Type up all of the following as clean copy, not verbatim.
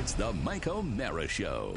It's the Mike O'Mara Show.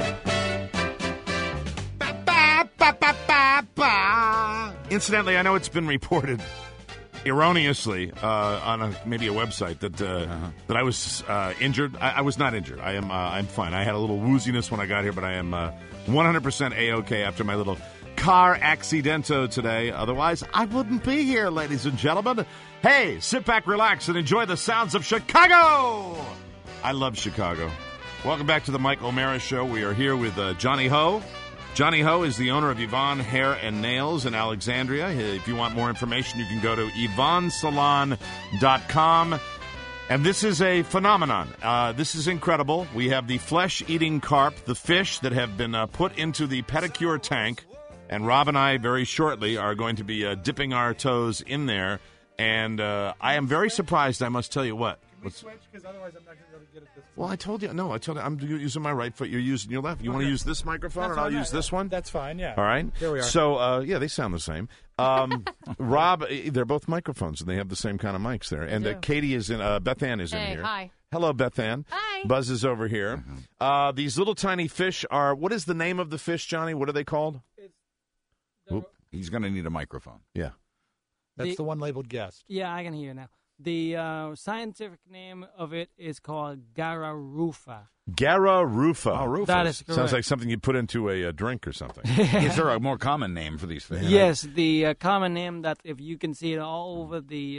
Incidentally, I know it's been reported erroneously on maybe a website that I was injured. I was not injured. I'm fine. I had a little wooziness when I got here, but I am 100% A-OK after my little car accidento today. Otherwise, I wouldn't be here, ladies and gentlemen. Hey, sit back, relax, and enjoy the sounds of Chicago. I love Chicago. Welcome back to the Mike O'Mara Show. We are here with Johnny Ho. Johnny Ho is the owner of Yvonne Hair and Nails in Alexandria. If you want more information, you can go to YvonneSalon.com. And this is a phenomenon. This is incredible. We have the flesh-eating carp, the fish that have been put into the pedicure tank. And Rob and I, very shortly, are going to be dipping our toes in there. And I am very surprised, I must tell you what. Can we switch? Because otherwise I'm not going to be able to get it this Well, I told you. No, I told you. I'm using my right foot. You're using your left. You want to use this microphone, and I'll use this one? That's fine, yeah. All right. Here we are. So, yeah, they sound the same. Rob, they're both microphones, and they have the same kind of mics there. And Katie is in, Beth Ann is in here. Hi. Hello, Beth Ann. Hi. Buzz is over here. These little tiny fish are, what is the name of the fish, Johnny? What are they called? He's going to need a microphone. Yeah. That's the one labeled guest. Yeah, I can hear you now. The scientific name of it is called Gararufa. Gararufa. Oh, Rufus. That is correct. Sounds like something you put into a drink or something. Is there a more common name for these fish? Yes, the common name that if you can see it all over the,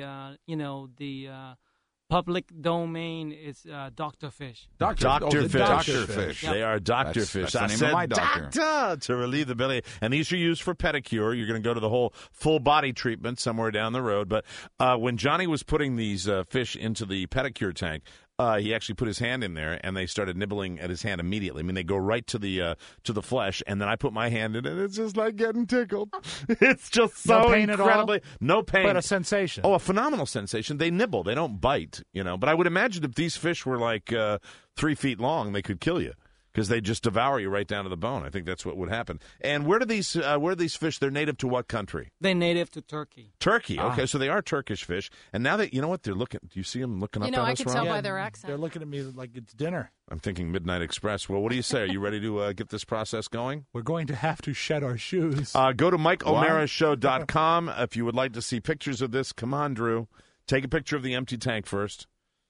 public domain is Dr. Fish. Dr. Fish. Dr. Fish. They are Dr. Fish. That's the name of my doctor. Doctor to relieve the belly. And these are used for pedicure. You're going to go to the whole full body treatment somewhere down the road. But when Johnny was putting these fish into the pedicure tank, he actually put his hand in there, and they started nibbling at his hand immediately. I mean, they go right to the flesh, and then I put my hand in it, and it's just like getting tickled. It's just so No pain incredibly at all? no pain, But a sensation. Oh, a phenomenal sensation. They nibble, they don't bite, But I would imagine if these fish were like 3 feet long, they could kill you because they just devour you right down to the bone. I think that's what would happen. And where are these fish? They're native to what country? They're native to Turkey. Turkey. Okay, so they are Turkish fish. And now that, you know what, they're looking, do you see them looking up at us, I can Rob? tell by their accent. They're looking at me like it's dinner. I'm thinking Midnight Express. Well, what do you say? Are you ready to get this process going? We're going to have to shed our shoes. Go to MikeO'MaraShow.com if you would like to see pictures of this. Come on, Drew. Take a picture of the empty tank first.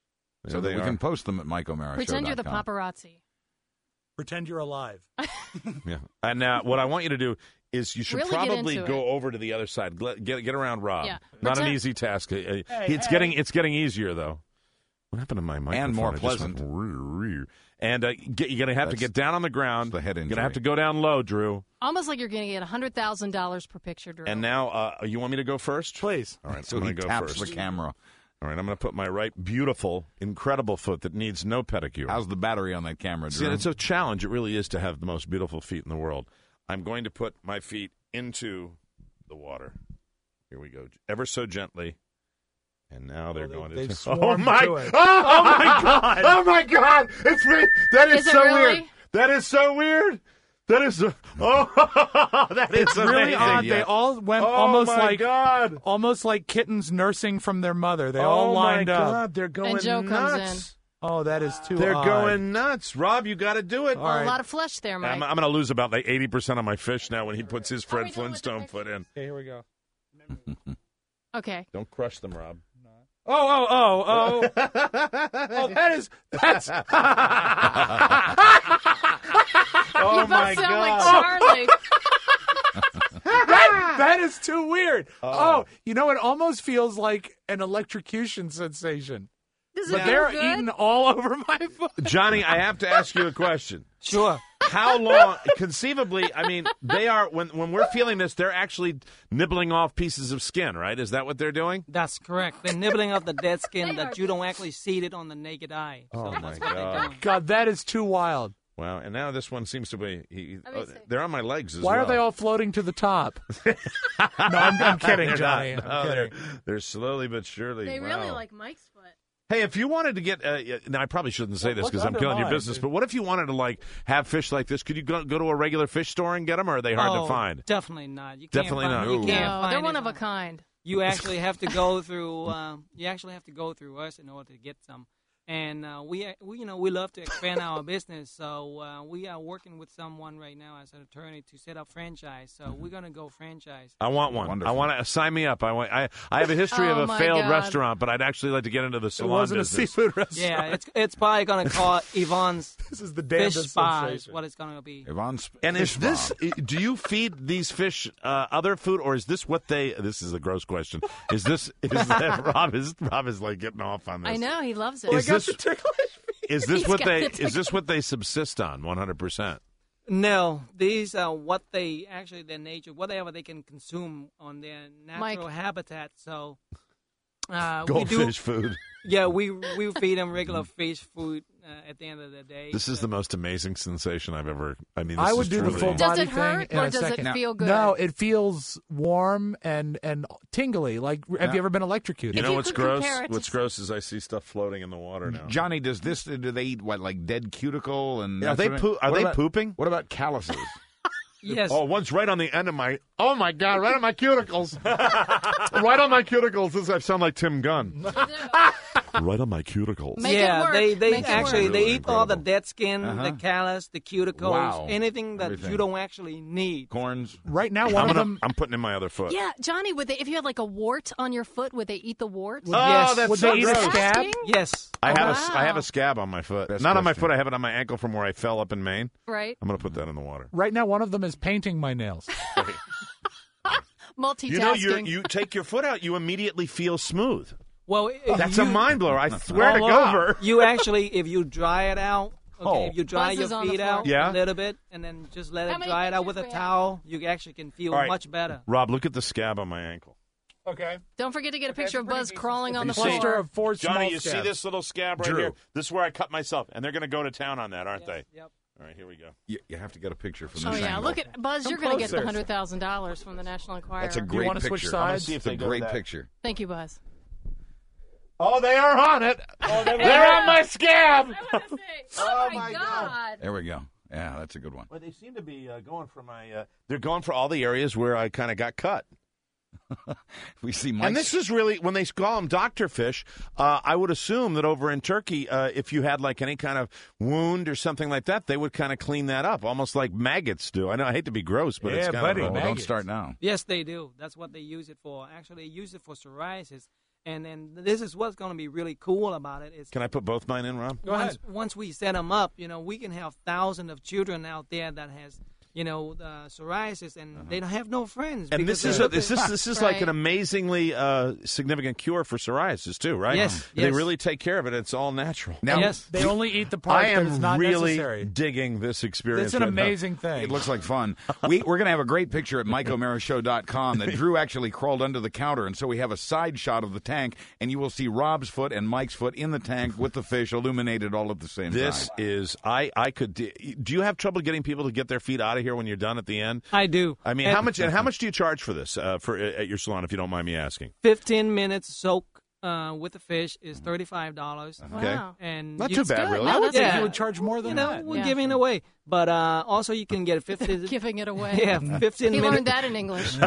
So that we can post them at MikeO'MaraShow.com. Pretend you're the paparazzi. Pretend you're alive. Yeah. And what I want you to do is you should Really get probably into go it. over to the other side. Get around Rob. Yeah. Not an Pretend- easy task. It's getting easier, though. What happened to my microphone? And more It just pleasant. went. And you're going to have to get down on the ground. the head You're injury. going to have to go down low, Drew. Almost like you're going to get $100,000 per picture, Drew. And now, you want me to go first? Please. All right, So I'm he going to go taps first. the camera. All right, I'm going to put my right beautiful, incredible foot that needs no pedicure. How's the battery on that camera, See, Drew? it's a challenge. It really is to have the most beautiful feet in the world. I'm going to put my feet into the water. Here we go, ever so gently. And now they're going to. They've Oh swarmed my! to it. Oh my God! Oh my God! It's me. That is Is it so really? weird. That is so weird. That is. Oh, that is It's really amazing. odd. Yeah. They all went Oh almost my like God! almost like kittens nursing from their mother. They all lined oh my up. God! They're going And Joe nuts. comes in. Oh, that is too They're odd. going nuts. Rob, you got to do it. All Well, right. a lot of flesh there, Mike. I'm going to lose about like 80% of my fish now when he puts his Fred Flintstone foot in. Okay, here we go. Okay. Don't crush them, Rob. Oh, that's Oh you my both sound God! like Charlie. that is too weird. Oh, it almost feels like an electrocution sensation. Does But it they're feel good? eating all over my foot. Johnny, I have to ask you a question. Sure. How long, conceivably, I mean, they are, when we're feeling this, they're actually nibbling off pieces of skin, right? Is that what they're doing? That's correct. They're nibbling off the dead skin that you don't actually see it on the naked eye. So Oh, that's my what they're God. doing. God, that is too wild. Wow, and now this one seems to be, me see. they're on my legs as Why well. are they all floating to the top? No, I'm kidding, They're Johnny. not. I'm No, kidding. they're slowly but surely. They wow. really like Mike's foot. Hey, if you wanted to get, now I probably shouldn't say this Look because I'm under killing your mine, business, dude. but what if you wanted to like have fish like this? Could you go to a regular fish store and get them, or are they hard to find? Definitely not. You Definitely can't find, not. You can't No, find they're one it. of a kind. You actually have to go through. You actually have to go through us in order to get some. And we love to expand our business, so we are working with someone right now as an attorney to set up franchise. So we're gonna go franchise. I want one. Wonderful. I want to sign me up. I have a history of a my failed God. restaurant, but I'd actually like to get into the It salon wasn't business. a seafood restaurant. Yeah, it's probably gonna call Yvonne's This is the Fish damnedest Spa is sensation. what it's gonna be. Yvonne's And is Fish this? Bob. Do you feed these fish other food, or is this what they? This is a gross question. Is this? Is that Rob is like getting off on this? I know he loves it. Is this? Is this He's what got they? the Is this what they subsist on? 100%. No, these are what they actually their nature, whatever they can consume on their natural Mike. habitat. So we do. Goldfish food. Yeah, we feed them regular fish food at the end of the day. This is so- the most amazing sensation I've ever. I mean, I this would is do the truly- full Does body it hurt thing in or a does second. it feel good? No, it feels warm and tingly. Like, have you ever been electrocuted? You If know you what's could gross? compare it to What's gross is I see stuff floating in the water now. Johnny, do they eat what, like dead cuticle and? Are that they sort of- are What they about- pooping? What about calluses? Yes. Oh, one's right on the end of my. Oh my God! Right on my cuticles. Right on my cuticles. This I sound like Tim Gunn. Right on my cuticles. Make it yeah, work. they Make it actually work. they Really eat all the incredible. dead skin, the callus, the cuticles, Wow. anything that Everything. you don't actually need. Corns. Right now, one of them. I'm putting in my other foot. Yeah, Johnny, would they? If you had like a wart on your foot, would they eat the wart? Oh, Yes. that's Would so they eat a gross. scab? Asking? Yes. I have Wow. I have a scab on my foot. Best Not on my question. foot. I have it on my ankle from where I fell up in Maine. Right, I'm going to put that in the water. Right now, one of them is painting my nails. multitasking. You know, you take your foot out, you immediately feel smooth. Well, That's a mind blower. I swear to all God. over. You actually, if you dry it out, okay, if you dry Buzz is your on the feet floor. out Yeah. a little bit, and then just let How it many dry it out pictures with a we have? towel, you actually can feel All right. much better. Rob, look at the scab on my ankle. Okay. Don't forget to get a picture of Buzz crawling on the Cluster floor. of four Johnny, small you see scabs. this little scab right Drew. here? This is where I cut myself, and they're going to go to town on that, aren't they? Yep. All right, here we go. You have to get a picture from Oh this yeah, angle. look at Buzz. Come You're going to get the closer. $100,000 from the National Enquirer. That's a Do you great want to picture. switch sides? see if It's they a go to great that. picture. Thank you, Buzz. Oh, they are on it. They're on my scab. Oh my God! There we go. Yeah, that's a good one. Well, they seem to be going for my. They're going for all the areas where I kind of got cut. We see Mike's. And this is really, when they call them doctor fish, I would assume that over in Turkey, if you had like any kind of wound or something like that, they would kind of clean that up, almost like maggots do. I know I hate to be gross, but it's Yeah, kind buddy, of. Oh, maggots. don't start now. Yes, they do. That's what they use it for. Actually, they use it for psoriasis. And then this is what's going to be really cool about it. Is Can I put both mine in, Rob? Go ahead. once we set them up, we can have thousands of children out there that has, psoriasis, and they don't have no friends. And because this they're is looking- this is like Right. an amazingly significant cure for psoriasis too, right? Yes, They yes. really take care of it. It's all natural. Now, Yes. They only eat the part I that is am not really necessary. digging this experience. It's an right now. amazing thing. It looks like fun. We're going to have a great picture at MikeO'MaraShow.com that Drew actually crawled under the counter, and so we have a side shot of the tank, and you will see Rob's foot and Mike's foot in the tank with the fish illuminated all at the same This time. is I could. Do you have trouble getting people to get their feet out of here when you're done at the end? I do. I mean, And how much do you charge for this at your salon, if you don't mind me asking? 15 minutes soak with the fish is $35. Okay. Wow. And Not you- too bad, good. really. No, I would that's think Yeah. you would charge more than that. We're Yeah. giving it away. But also you can get 15 Giving it away. Yeah, 15 He minutes. learned that in English.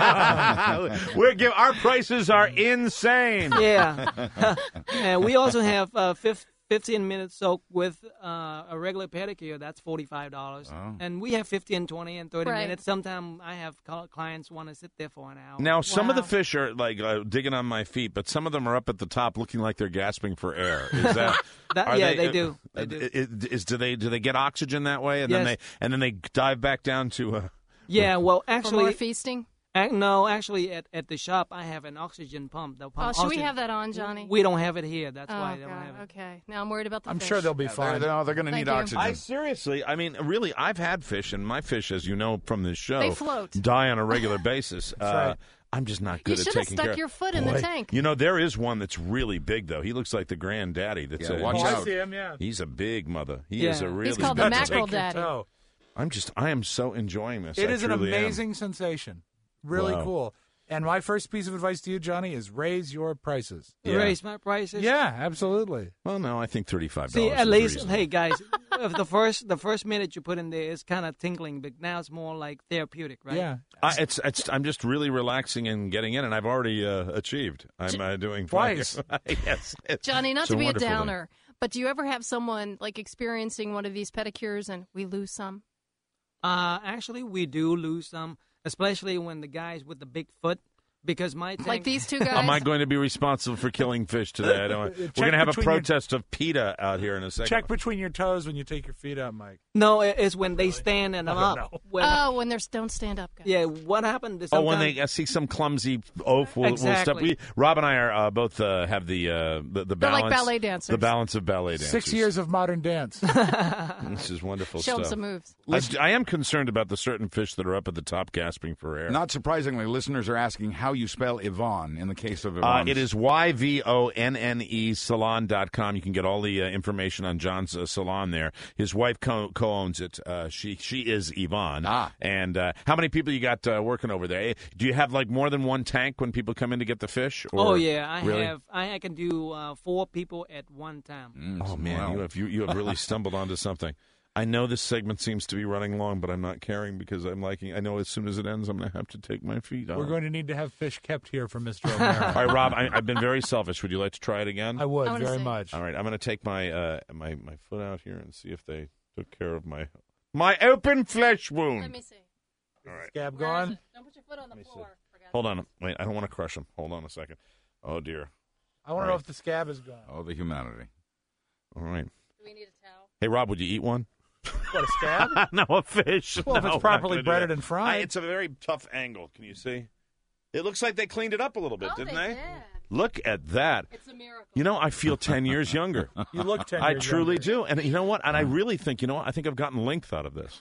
Our prices are insane. Yeah. And we also have 15 minutes soak with a regular pedicure. That's $45. And we have 15, 20, and 30 Right. minutes. Sometimes I have clients want to sit there for an hour. Now, some of the Wow. fish are like digging on my feet, but some of them are up at the top, looking like they're gasping for air. Is that? are Yeah, they do. They do. Do they get oxygen that way, and Yes. then they dive back down to? Yeah, well, For more actually, feasting. no, actually, at the shop, I have an oxygen pump. The Oh, pump should we oxygen- have that on, Johnny? We don't have it here. That's Oh, why they don't God. have it. Okay. Now I'm worried about the I'm fish. sure they'll be They're, fine. they're going to Thank need you. oxygen. I seriously, I mean, really, I've had fish, and my fish, as you know from this show, They float. die on a regular basis. right. I'm just not You good at should have taking stuck care. your foot in the Boy, tank. You know, there is one that's really big, though. He looks like the granddaddy. That's Yeah, watch Oh, I out. see him, yeah. He's a big mother. He Yeah. is a really. He's called the big- mackerel Take your daddy. toe. I am so enjoying this. It I is an truly am. amazing sensation. Really Wow. cool. And my first piece of advice to you, Johnny, is raise your prices. Yeah. Raise my prices. Yeah, absolutely. Well, no, I think $35. See, is at least, reasonable. hey guys, if the first minute you put in there is kind of tingling, but now it's more like therapeutic, right? Yeah. I'm just really relaxing and getting in, and I've already achieved. I'm doing fine. Twice. Yes. Johnny, not It's to be a wonderful thing. downer, But do you ever have someone like experiencing one of these pedicures and we lose some? Actually, we do lose some, especially when the guys with the big foot. Because my tank, Like these two guys? Am I going to be responsible for killing fish today? We're going to have a protest of PETA out here in a second. Check between your toes when you take your feet out, Mike. No, it's when they stand and I'm up. No. When they're don't stand up, guys. Yeah, what happened? Oh, when they see some clumsy oaf, we'll step. Rob and I are both have the balance. They're like ballet dancers. The balance of ballet dancers. 6 years of modern dance. This is wonderful Show stuff. them some moves. I am concerned about the certain fish that are up at the top gasping for air. Not surprisingly, listeners are asking how you spell Yvonne in the case of Yvonne. It is YVONNE salon.com. You can get all the information on John's salon there. His wife co-owns it. She is Yvonne. And how many people you got working over there? Do you have like more than one tank when people come in to get the fish? Or, oh yeah, I really? have. I can do 4 people at one time. Oh man, you have really stumbled onto something. I know this segment seems to be running long, but I'm not caring because I know as soon as it ends, I'm going to have to take my feet off. We're going to need to have fish kept here for Mr. O'Mara. All right, Rob, I've been very selfish. Would you like to try it again? I would, wanna very see. much. All right, I'm going to take my my foot out here and see if they took care of my open flesh wound. Let me see. All right. Scab Where is gone? it? Don't put your foot on the floor. Hold on. Wait, I don't want to crush them. Hold on a second. Oh, dear. I want to know if the scab is gone. Oh, the humanity. All right. Do we need a towel? Hey, Rob, would you eat one? What, a scab? No, a fish. Well, if No, it's I'm properly not gonna do breaded that. and fried. It's a very tough angle. Can you see? It looks like they cleaned it up a little bit, didn't they? Did. Look at that. It's a miracle. You know, I feel 10 years younger. You look 10 I years truly younger. do. And you know what? And I really think, I think I've gotten length out of this.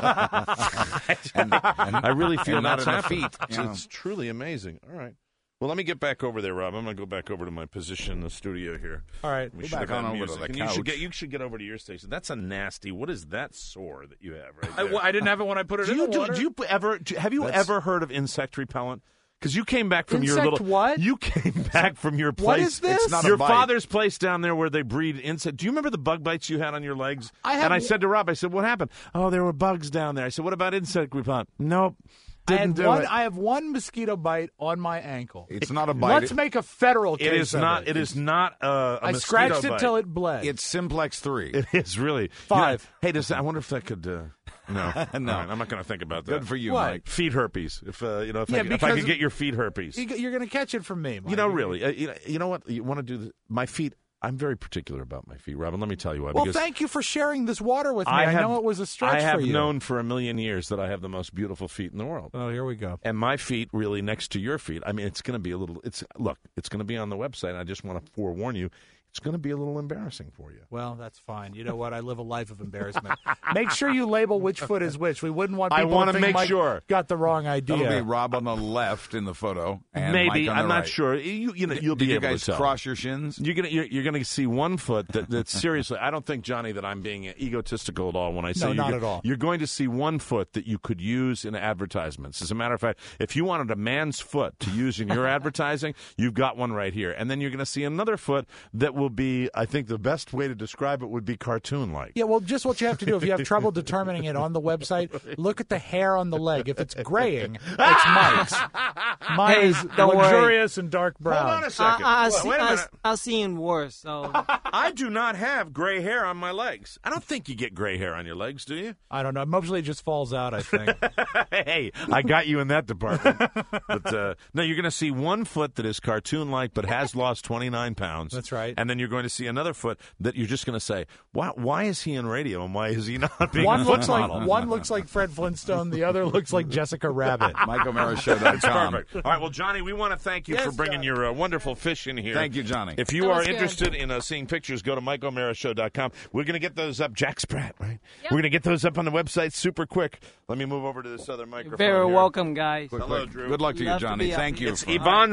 And I really feel and not that's in the happened. feet, It's, yeah. it's truly amazing. All right. Well, let me get back over there, Rob. I'm going to go back over to my position in the studio here. All right. We Go should back have on had over to music. the And couch. you should get over to your station. That's a nasty. What is that sore that you have right there? I didn't have it when I put it in the water. Have you ever heard of insect repellent? Because you came back from your Insect little what? You came back from your place. What is this? It's not a your bite. father's place down there where they breed insect. Do you remember the bug bites you had on your legs? And I said to Rob, I said, "What happened?" "Oh, there were bugs down there." I said, "What about insect repellent?" "Nope, didn't do it." I have one mosquito bite on my ankle. It's not a bite. Let's make a federal case It is of not. it. It is not a I mosquito scratched it bite. till it bled. It's Simplex 3. It is really 5. Hey, I wonder if that could. No, No. All right, I'm not going to think about that. Good for you, What? Mike. Feet herpes. If if I because- could get your feet herpes. You're going to catch it from me, Mike. Really. You know what? You want to do my feet. I'm very particular about my feet, Robin. Let me tell you why. Well, because thank you for sharing this water with me. I know it was a stretch I have for you. known for a million years that I have the most beautiful feet in the world. Oh, here we go. And my feet, really, next to your feet. I mean, it's going to be a little. It's going to be on the website. I just want to forewarn you. It's going to be a little embarrassing for you. Well, that's fine. You know what? I live a life of embarrassment. Make sure you label which foot is which. We wouldn't want people wanna to think make Mike sure. got the wrong idea. That'll be Rob on the left in the photo. And Maybe Mike on the I'm not right. sure. You'll Did be you able guys to tell. cross your shins? You're gonna see one foot that's seriously. I don't think, Johnny, that I'm being egotistical at all when I say No, not at all. You're going to see one foot that you could use in advertisements. As a matter of fact, if you wanted a man's foot to use in your advertising, you've got one right here. And then you're going to see another foot that will be, I think, the best way to describe it would be cartoon-like. Yeah, well, just what you have to do if you have trouble determining it on the website, look at the hair on the leg. If it's graying, it's Mike's. Mine Hey, is don't worry. luxurious and dark brown. Hold on a second. Wait a minute. I've seen worse. So I do not have gray hair on my legs. I don't think you get gray hair on your legs, do you? I don't know. Mostly it just falls out, I think. Hey, I got you in that department. But no, you're going to see one foot that is cartoon-like but has lost 29 pounds. That's right. And then you're going to see another foot that you're just going to say, why is he in radio and why is he not being One a looks foot like model? Fred Flintstone. The other looks like Jessica Rabbit. MikeO'MaraShow.com. Perfect. All right, well, Johnny, we want to thank you Yes, for bringing Johnny. your wonderful fish in here. Thank you, Johnny. If you That are was good. interested in seeing pictures, go to MikeO'MaraShow.com. We're going to get those up. Jack Spratt, right? Yep. We're going to get those up on the website super quick. Let me move over to this other microphone. very here. welcome, guys. Hello, Drew. Good luck to you, Love to Johnny. be up Thank here. you. It's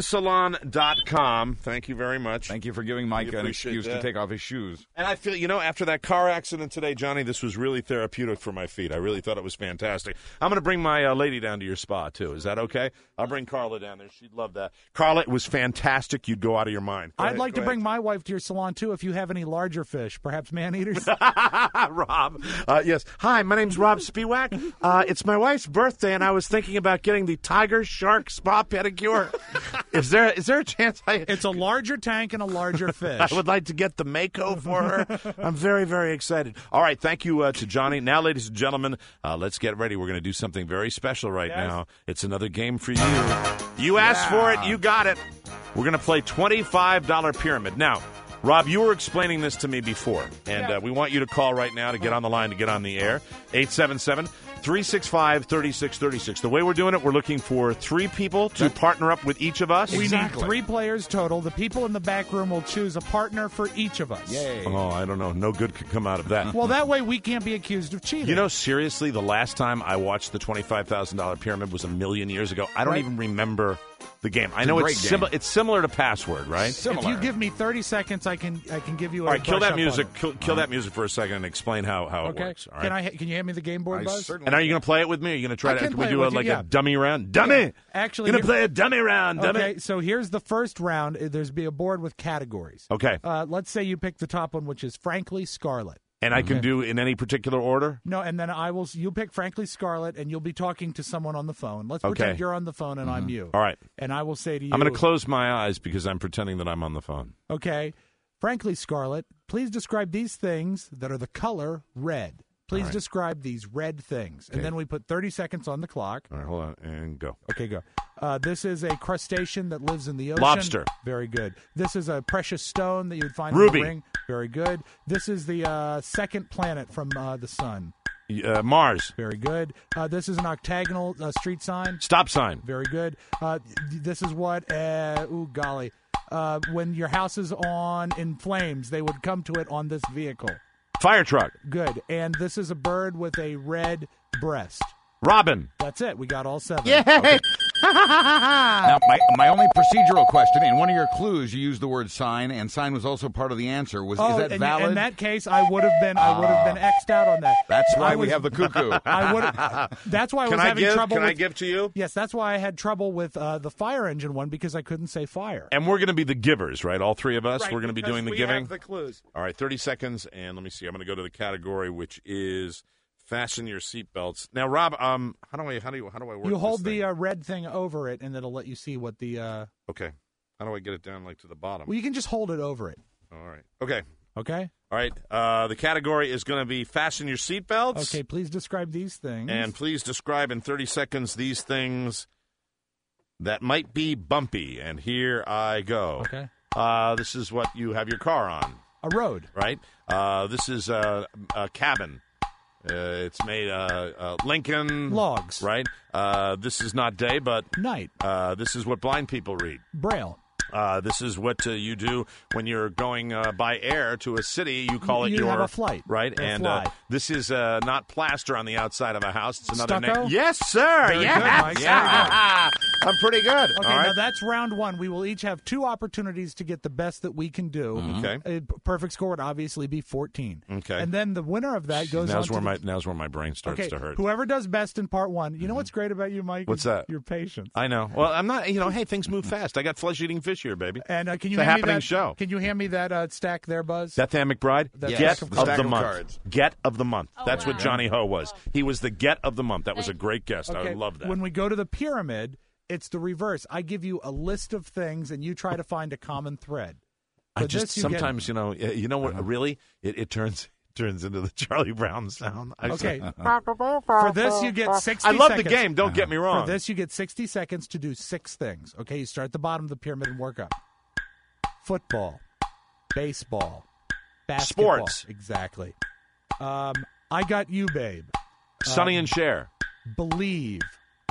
YvonneSalon.com. Thank you very much. Thank you for giving Mike We an appreciate excuse that. to take off his shoes. And I feel, after that car accident today, Johnny, this was really therapeutic for my feet. I really thought it was fantastic. I'm going to bring my lady down to your spa, too. Is that okay? I'll bring Carla down there. She'd love that. Carla, it was fantastic. You'd go out of your mind. Go I'd ahead, like go to bring my wife to your salon, too, if you have any larger fish, perhaps man-eaters. ahead. Rob. Yes. Hi, my name's Rob Spiewak. It's my wife's birthday, and I was thinking about getting the Tiger Shark Spa Pedicure. Is there a chance It's a larger tank and a larger fish. would like to get the Mako for her. I'm very, very excited. All right, thank you to Johnny. Now, ladies and gentlemen, let's get ready. We're going to do something very special right now. It's another game for you. You asked for it. You got it. We're going to play $25 Pyramid. Now, Rob, you were explaining this to me before, and we want you to call right now to get on the line, to get on the air. 877-365-3636. The way we're doing it, we're looking for 3 people to partner up with each of us. We need 3 players total. The people in the back room will choose a partner for each of us. Yay. Oh, I don't know. No good could come out of that. Well, that way we can't be accused of cheating. You know, seriously, the last time I watched the $25,000 Pyramid was a million years ago. I don't even remember the game. I know it's similar to Password, right? If you give me 30 seconds, I can give you a All right, kill that brush up music. on it. Kill that music for a second and explain how it Okay. works. All right? Can you hand me the game board, Buzz? And are you going to play it with me? Are you going to try to? can Can we play do it with you, a dummy round? Dummy. Yeah. Actually, going to play a dummy round. Dummy. Okay, so here's the first round. There's be a board with categories. Okay. Let's say you pick the top one, which is Frankly Scarlet. And I can do in any particular order? No, and then you'll pick Frankly Scarlet, and you'll be talking to someone on the phone. Let's Okay. pretend you're on the phone and I'm you. All right. And I will say to you, I'm going to close my eyes because I'm pretending that I'm on the phone. Okay. Frankly Scarlet, please describe these things that are the color red. Please describe these red things. And then we put 30 seconds on the clock. All right, hold on, and go. Okay, go. This is a crustacean that lives in the ocean. Lobster. Very good. This is a precious stone that you would find Ruby. in the ring. Very good. This is the second planet from the sun. Mars. Very good. This is an octagonal street sign. Stop sign. Very good. This is what, when your house is in flames, they would come to it on this vehicle. Fire truck. Good. And this is a bird with a red breast. Robin. That's it. We got all 7. Yay! Okay. Now, my only procedural question, in one of your clues, you used the word sign, and sign was also part of the answer. Is that valid? In that case, I would have been X'd out on that. That's why we have the cuckoo. That's why I was having trouble. Can I give to you? Yes, that's why I had trouble with the fire engine one, because I couldn't say fire. And we're going to be the givers, right? All 3 of us. Right, we're going to be doing the we giving. have the clues. All right, 30 seconds, and let me see. I'm going to go to the category, which is fasten your seatbelts. Now, Rob, how do I work? You hold this thing? the red thing over it, and it'll let you see what the. Okay. How do I get it down to the bottom? Well, you can just hold it over it. All right. Okay. Okay. All right. The category is going to be fasten your seatbelts. Okay. Please describe these things. And please describe in 30 seconds these things that might be bumpy. And here I go. Okay. This is what you have your car on. A road. Right. This is a cabin. It's made Lincoln logs. Right. This is not day, but night. This is what blind people read. Braille. This is what you do when you're going by air to a city. You call it you your have a flight, right? And this is not plaster on the outside of a house. It's another Stucco? name. Yes, sir. Very yes. good, Mike. Yeah. I'm pretty good. Okay, All right. now that's round 1. We will each have 2 opportunities to get the best that we can do. Okay. A perfect score would obviously be 14. Okay. And then the winner of that goes Now's on where to now's where my brain starts to hurt. Whoever does best in part 1. You know what's great about you, Mike? What's that? Your patience. I know. Well, I'm not. Hey, things move fast. I got flesh-eating fish here, baby. And can you it's a hand happening me that, show. Can you hand me that stack there, Buzz? Beth Ann McBride, Get of the the month. Cards. Get of the month. Oh, That's wow. what Johnny Ho was. He was the Get of the month. That was a great guest. Okay. I love that. When we go to the pyramid, it's the reverse. I give you a list of things, and you try to find a common thread. I For just this, you sometimes, what? Really, it turns into the Charlie Brown sound. Okay. For this, you get 60 I love seconds. the game. Don't get me wrong. For this, you get 60 seconds to do 6 things. Okay, you start at the bottom of the pyramid and work up. Football, baseball, basketball. Sports. Exactly. I Got You, Babe. Sonny and Cher. Believe.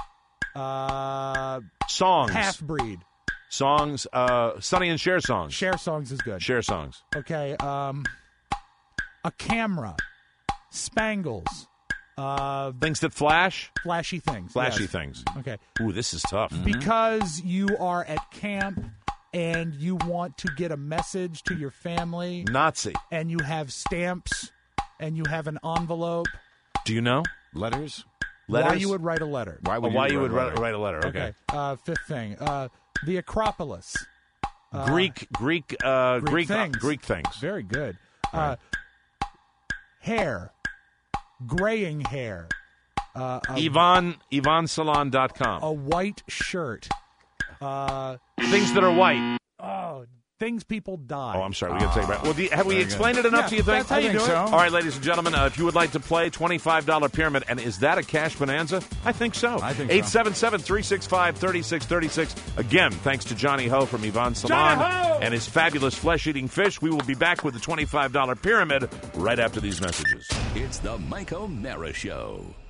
Songs. Half-Breed. Songs. Sonny and Cher songs. Cher songs is good. Cher songs. Okay. A camera. Spangles. Things that flash. Flashy things. Flashy yes. things. Okay. Ooh, this is tough. Because you are at camp and you want to get a message to your family Nazi. and you have stamps and you have an envelope. Do you know? Letters? Why you would write a letter. Why would Why you you would write a letter? write a letter? Okay. Fifth thing. The Acropolis. Greek things. Greek things. Very good. Hair. Graying hair. YvonneSalon.com. A white shirt. Things that are white. Oh, things people die. Oh, I'm sorry. We got to take it back. Well, have we explained it enough, do you think? That's how you do it. All right, ladies and gentlemen, if you would like to play $25 Pyramid, and is that a cash bonanza? I think so. 877-365-3636. Again, thanks to Johnny Ho from Yvonne Salon and his fabulous flesh-eating fish. We will be back with the $25 Pyramid right after these messages. It's the Mike O'Mara Show.